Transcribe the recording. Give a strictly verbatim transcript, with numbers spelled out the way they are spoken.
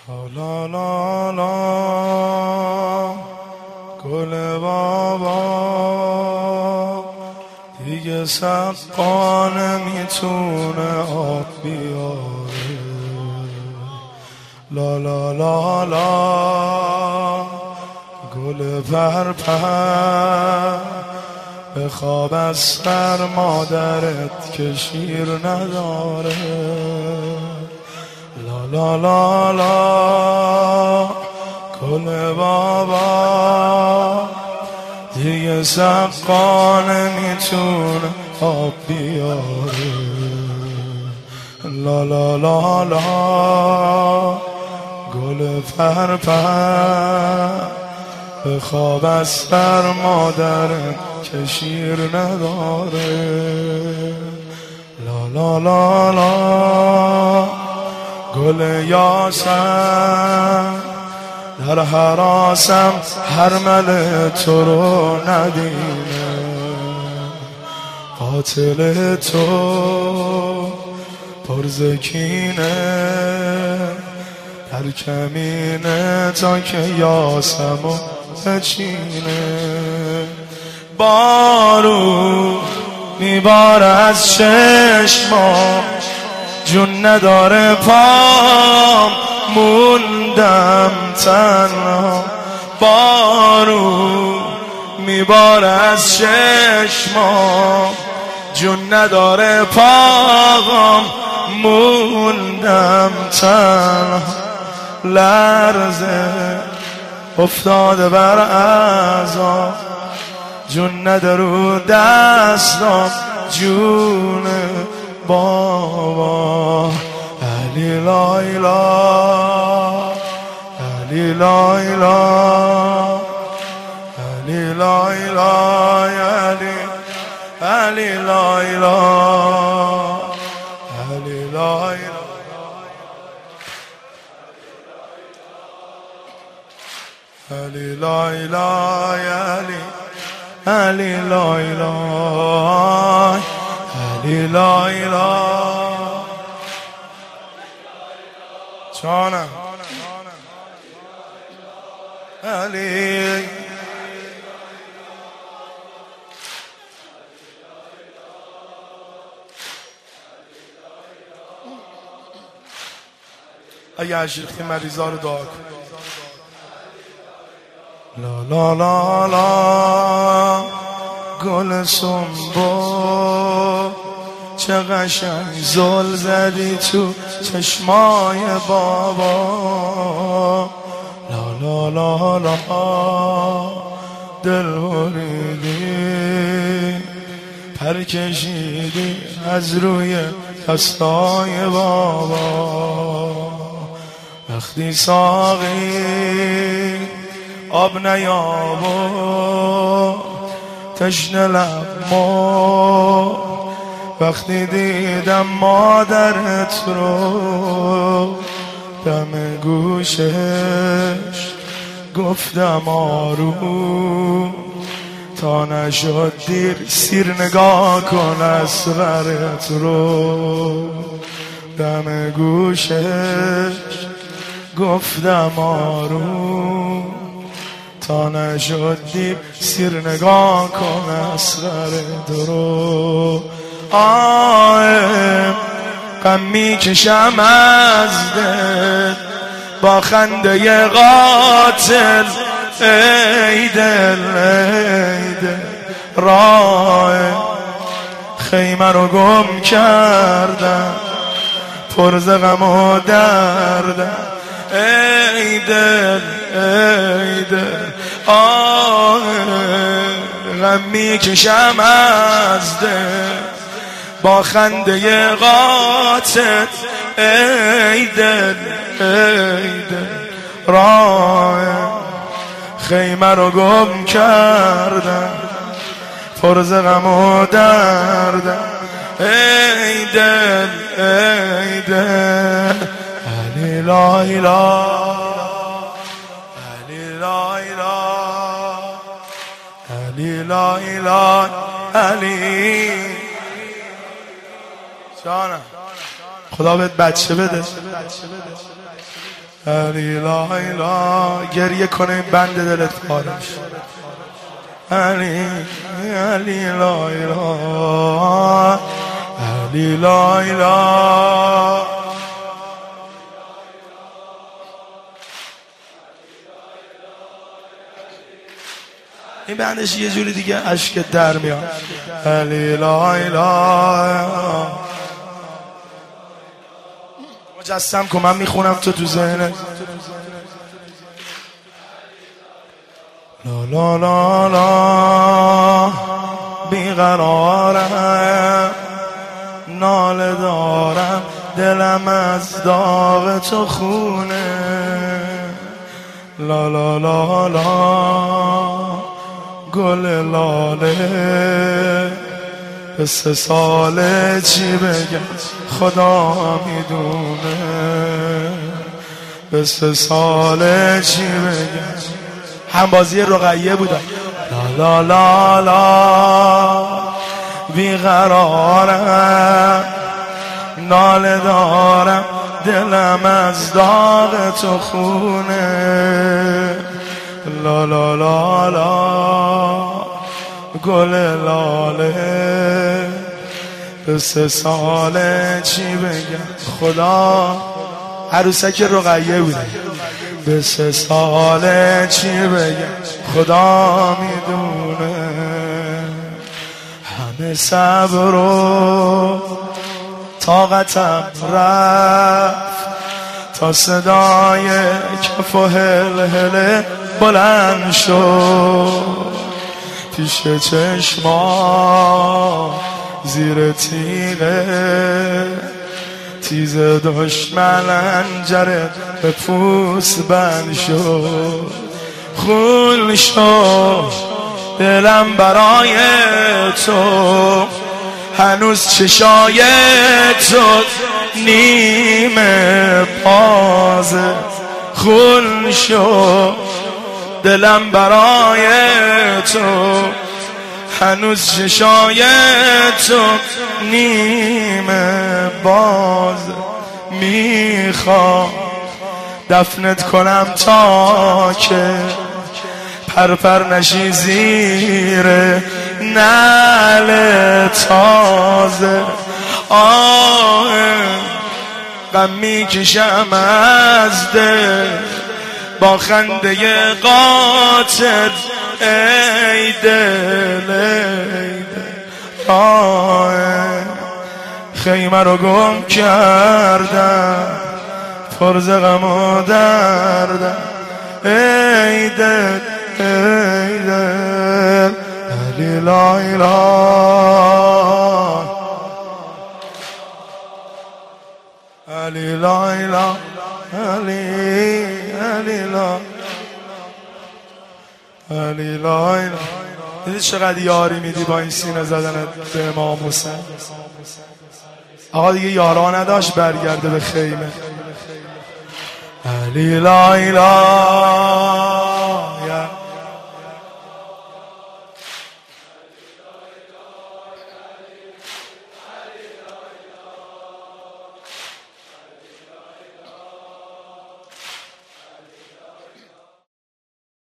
لا لا لا گل بابا دیگه سقا نمیتونه آب بیاره. لا لا لا لا گل پرپر به خواب از سر مادرت که شیر نداره. لا لا لا لا گل بابا دیگه سقا نمیتونه آب بیاره. لا لا لا لا گل پرپر به خواب از سر مادرت که شیر نداره. لا لا لا لا گل یاسم در حراسم حرمل تو رو ندیمه. قاتل تو پرزکینه در کمینه تا که یاسمو بچینه. بارو میباره از چشمام جون نداره پام موندم تنها. بارو میباره از چشمام جون نداره پام موندم تنها. لرزه افتاده بر اعضام جون نده رو دستام جون بابا. علی لایلا علی لایلا علی لایلا علی علی لایلا علی لایلا علی لایلا علی علی لایلا علی لایلا جانم علی اگه عشقی مریضا رو دعا کن. لا لا لا لا گل سنبو چه قشنگ زل زدی تو چشمای بابا. لا لا لا لا دل بریدی پر کشیدی از روی دستای بابا. وقتی ساقی آب نیابو تشنه لبمو وقتی دیدم مادرت رو دم گوشش گفتم آروم تا نشد دیر سیر نگاه کن اصغرت رو. دم گوشش گفتم آروم تا نشد دیر سیر نگاه کن اصغرت رو. آه غم میکشم از دل با خنده قاتل. ای دل ای دل راه خیمه رو گم کردم پر ز غم و دردم. ای دل ای دل آه غم میکشم از دل با خنده قاتل. ای دل ای دل راه خیمه رو گم کردم پر ز غم و دردم. ای دل ای دل علی لایلا علی لایلا علی لایلا علی جانم. خدا بهت بچه بده. علی لا اله. گریه کنه این بند دلت پاره میشه. علی علی لا اله علی لا اله. این بندش یه جوری دیگه اشک در میاد. علی لا اله. مجسم کن من میخونم تو تو ذهنت. لا لا لا لا بیقرارم، ناله دارم، دلم از داغ تو خونه. لا لا لا لا گل لاله، به سه ساله چی بگم خدا میدونه. به سه ساله چی بگم. همبازی رقیه بودم. لا لا لا لا بیقرارم، ناله دارم، دلم از داغ تو خونه. لا لا لا لا گل لاله، به سه ساله چی بگم خدا. عروسک رقیه بودم. به سه ساله چی بگم خدا میدونه. همه صبر و طاقتم رفت تا صدای کف و هلهله بلند شد. پیش چشما زیر تیغه تیز دشمن انجره به پوست بند شد. خون شد دلم برای تو، هنوز چشای تو نیمه بازه. خون شد دلم برای تو، هنوز چشای تو نیمه باز. میخوام دفنت کنم تا که پرپر نشی زیر نعل تازه. آه غم میکشم از دل با خنده قاتل. ای دل ای دل آه خیمه رو گم کردم، پر ز غم و دردم. ای دل ای دل علی لا اله علی لا اله علی علی لا علی لا اله. دیدی چقدر یاری میدی با این سینه زدنت به امام حسین. آقا دیگه یارا نداشت برگرده به خیمه. علی لا اله